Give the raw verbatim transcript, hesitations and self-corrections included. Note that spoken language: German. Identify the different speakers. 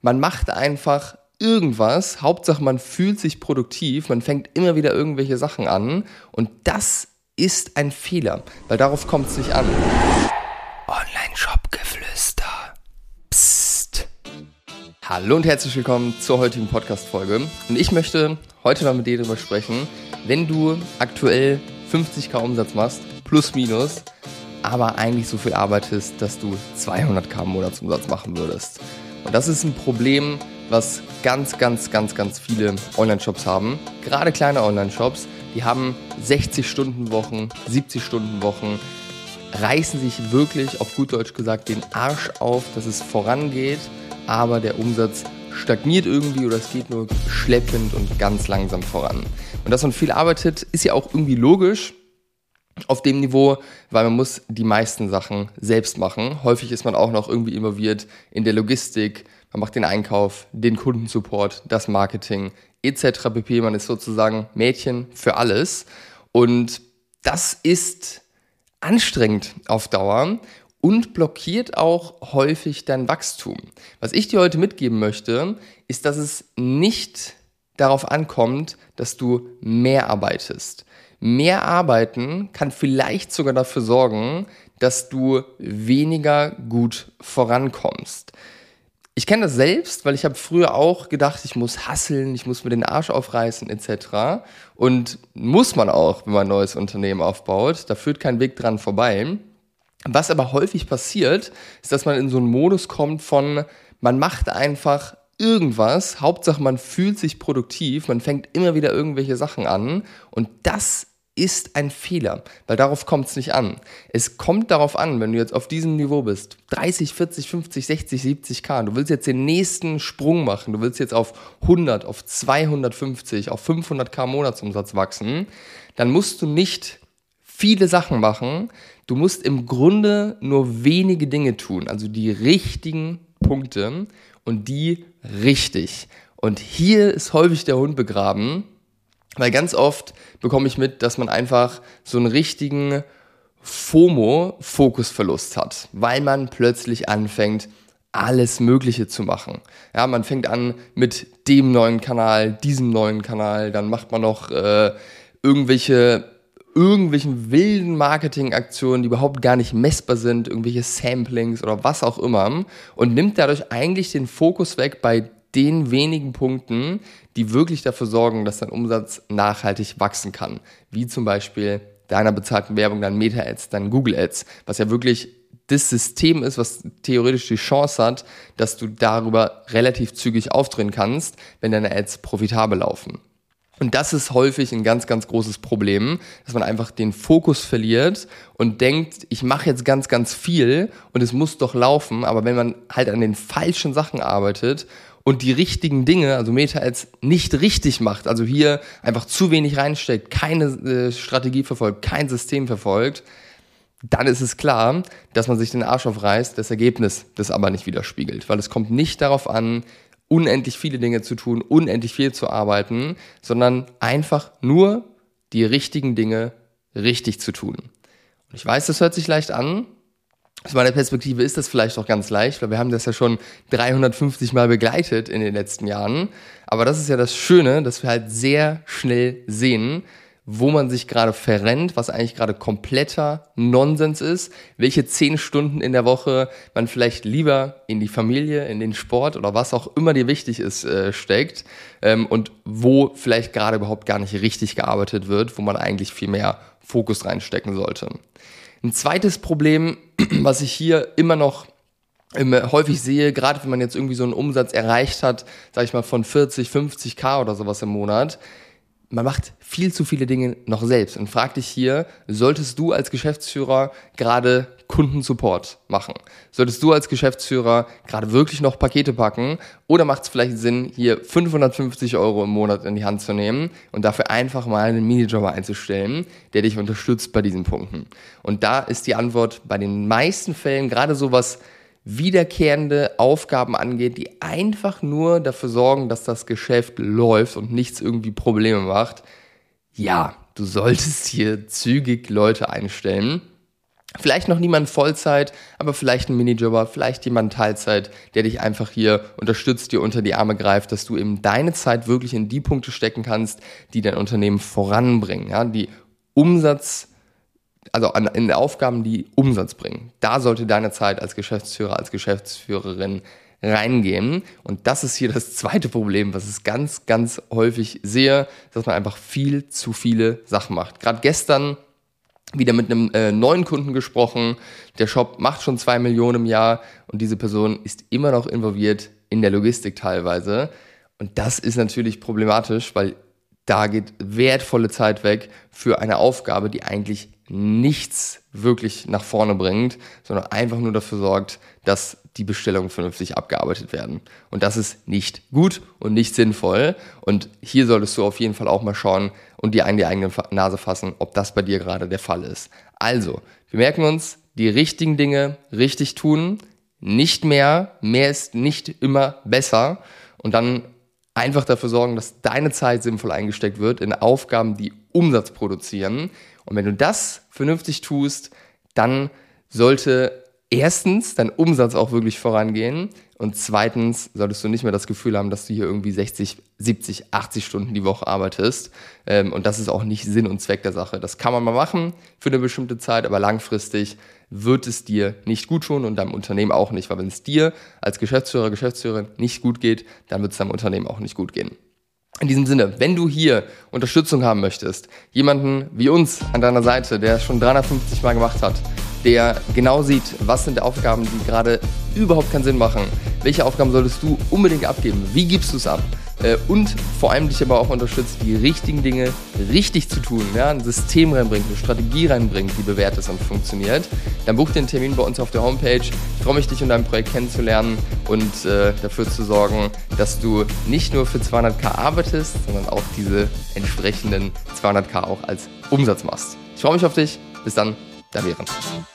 Speaker 1: Man macht einfach irgendwas, Hauptsache man fühlt sich produktiv, man fängt immer wieder irgendwelche Sachen an und das ist ein Fehler, weil darauf kommt es nicht an. Online-Shop-Geflüster. Psst. Hallo und herzlich willkommen zur heutigen Podcast-Folge. Und ich möchte heute mal mit dir darüber sprechen, wenn du aktuell fünfzigtausend Umsatz machst, plus minus, aber eigentlich so viel arbeitest, dass du zweihunderttausend Monatsumsatz machen würdest. Und das ist ein Problem, was ganz, ganz, ganz, ganz viele Online-Shops haben. Gerade kleine Online-Shops, die haben sechzig-Stunden-Wochen, siebzig-Stunden-Wochen, reißen sich wirklich, auf gut Deutsch gesagt, den Arsch auf, dass es vorangeht, aber der Umsatz stagniert irgendwie oder es geht nur schleppend und ganz langsam voran. Und dass man viel arbeitet, ist ja auch irgendwie logisch auf dem Niveau, weil man muss die meisten Sachen selbst machen. Häufig ist man auch noch irgendwie involviert in der Logistik, man macht den Einkauf, den Kundensupport, das Marketing et cetera pp. Man ist sozusagen Mädchen für alles und das ist anstrengend auf Dauer und blockiert auch häufig dein Wachstum. Was ich dir heute mitgeben möchte, ist, dass es nicht darauf ankommt, dass du mehr arbeitest. Mehr arbeiten kann vielleicht sogar dafür sorgen, dass du weniger gut vorankommst. Ich kenne das selbst, weil ich habe früher auch gedacht, ich muss hustlen, ich muss mir den Arsch aufreißen et cetera. Und muss man auch, wenn man ein neues Unternehmen aufbaut. Da führt kein Weg dran vorbei. Was aber häufig passiert, ist, dass man in so einen Modus kommt von, man macht einfach irgendwas, Hauptsache man fühlt sich produktiv, man fängt immer wieder irgendwelche Sachen an und das ist ein Fehler, weil darauf kommt es nicht an. Es kommt darauf an, wenn du jetzt auf diesem Niveau bist, dreißig, vierzig, fünfzig, sechzig, siebzig K, du willst jetzt den nächsten Sprung machen, du willst jetzt auf hundert, auf zweihundertfünfzig, auf fünfhundert K Monatsumsatz wachsen, dann musst du nicht viele Sachen machen, du musst im Grunde nur wenige Dinge tun, also die richtigen Punkte und die richtig. Und hier ist häufig der Hund begraben, weil ganz oft bekomme ich mit, dass man einfach so einen richtigen FOMO-Fokusverlust hat, weil man plötzlich anfängt, alles Mögliche zu machen. Ja, man fängt an mit dem neuen Kanal, diesem neuen Kanal, dann macht man noch äh, irgendwelche irgendwelchen wilden Marketingaktionen, die überhaupt gar nicht messbar sind, irgendwelche Samplings oder was auch immer und nimmt dadurch eigentlich den Fokus weg bei den wenigen Punkten, die wirklich dafür sorgen, dass dein Umsatz nachhaltig wachsen kann. Wie zum Beispiel deiner bezahlten Werbung, dein Meta-Ads, dein Google-Ads, was ja wirklich das System ist, was theoretisch die Chance hat, dass du darüber relativ zügig aufdrehen kannst, wenn deine Ads profitabel laufen. Und das ist häufig ein ganz, ganz großes Problem, dass man einfach den Fokus verliert und denkt, ich mache jetzt ganz, ganz viel und es muss doch laufen, aber wenn man halt an den falschen Sachen arbeitet und die richtigen Dinge, also Meta-Ads, nicht richtig macht, also hier einfach zu wenig reinsteckt, keine äh, Strategie verfolgt, kein System verfolgt, dann ist es klar, dass man sich den Arsch aufreißt, das Ergebnis das aber nicht widerspiegelt, weil es kommt nicht darauf an, unendlich viele Dinge zu tun, unendlich viel zu arbeiten, sondern einfach nur die richtigen Dinge richtig zu tun. Und ich weiß, das hört sich leicht an. Aus meiner Perspektive ist das vielleicht auch ganz leicht, weil wir haben das ja schon dreihundertfünfzig Mal begleitet in den letzten Jahren. Aber das ist ja das Schöne, dass wir halt sehr schnell sehen, wo man sich gerade verrennt, was eigentlich gerade kompletter Nonsens ist, welche zehn Stunden in der Woche man vielleicht lieber in die Familie, in den Sport oder was auch immer dir wichtig ist, äh, steckt ähm, und wo vielleicht gerade überhaupt gar nicht richtig gearbeitet wird, wo man eigentlich viel mehr Fokus reinstecken sollte. Ein zweites Problem, was ich hier immer noch ähm, häufig sehe, gerade wenn man jetzt irgendwie so einen Umsatz erreicht hat, sag ich mal von vierzig, fünfzig K oder sowas im Monat, man macht viel zu viele Dinge noch selbst und frag dich hier, solltest du als Geschäftsführer gerade Kundensupport machen? Solltest du als Geschäftsführer gerade wirklich noch Pakete packen? Oder macht es vielleicht Sinn, hier fünfhundertfünfzig Euro im Monat in die Hand zu nehmen und dafür einfach mal einen Minijobber einzustellen, der dich unterstützt bei diesen Punkten? Und da ist die Antwort bei den meisten Fällen, gerade sowas wiederkehrende Aufgaben angeht, die einfach nur dafür sorgen, dass das Geschäft läuft und nichts irgendwie Probleme macht. Ja, du solltest hier zügig Leute einstellen. Vielleicht noch niemand Vollzeit, aber vielleicht ein Minijobber, vielleicht jemand Teilzeit, der dich einfach hier unterstützt, dir unter die Arme greift, dass du eben deine Zeit wirklich in die Punkte stecken kannst, die dein Unternehmen voranbringen, ja, die Umsatz, also an, in Aufgaben, die Umsatz bringen. Da sollte deine Zeit als Geschäftsführer, als Geschäftsführerin reingehen. Und das ist hier das zweite Problem, was ich ganz, ganz häufig sehe, dass man einfach viel zu viele Sachen macht. Gerade gestern wieder mit einem äh, neuen Kunden gesprochen. Der Shop macht schon zwei Millionen im Jahr und diese Person ist immer noch involviert in der Logistik teilweise. Und das ist natürlich problematisch, weil da geht wertvolle Zeit weg für eine Aufgabe, die eigentlich nichts wirklich nach vorne bringt, sondern einfach nur dafür sorgt, dass die Bestellungen vernünftig abgearbeitet werden. Und das ist nicht gut und nicht sinnvoll. Und hier solltest du auf jeden Fall auch mal schauen und dir an die eigene Nase fassen, ob das bei dir gerade der Fall ist. Also, wir merken uns, die richtigen Dinge richtig tun, nicht mehr, mehr ist nicht immer besser und dann einfach dafür sorgen, dass deine Zeit sinnvoll eingesteckt wird in Aufgaben, die Umsatz produzieren. Und wenn du das vernünftig tust, dann sollte erstens dein Umsatz auch wirklich vorangehen und zweitens solltest du nicht mehr das Gefühl haben, dass du hier irgendwie sechzig, siebzig, achtzig Stunden die Woche arbeitest. Und das ist auch nicht Sinn und Zweck der Sache. Das kann man mal machen für eine bestimmte Zeit, aber langfristig wird es dir nicht gut tun und deinem Unternehmen auch nicht. Weil wenn es dir als Geschäftsführer, Geschäftsführerin nicht gut geht, dann wird es deinem Unternehmen auch nicht gut gehen. In diesem Sinne, wenn du hier Unterstützung haben möchtest, jemanden wie uns an deiner Seite, der es schon dreihundertfünfzig Mal gemacht hat, der genau sieht, was sind Aufgaben, die gerade überhaupt keinen Sinn machen, welche Aufgaben solltest du unbedingt abgeben, wie gibst du es ab und vor allem dich aber auch unterstützt, die richtigen Dinge richtig zu tun, ja, ein System reinbringt, eine Strategie reinbringt, die bewährt ist und funktioniert, dann buch dir einen Termin bei uns auf der Homepage. Ich freue mich, dich und dein Projekt kennenzulernen und äh, dafür zu sorgen, dass du nicht nur für zweihunderttausend arbeitest, sondern auch diese entsprechenden zweihunderttausend auch als Umsatz machst. Ich freue mich auf dich. Bis dann, dein Behrens.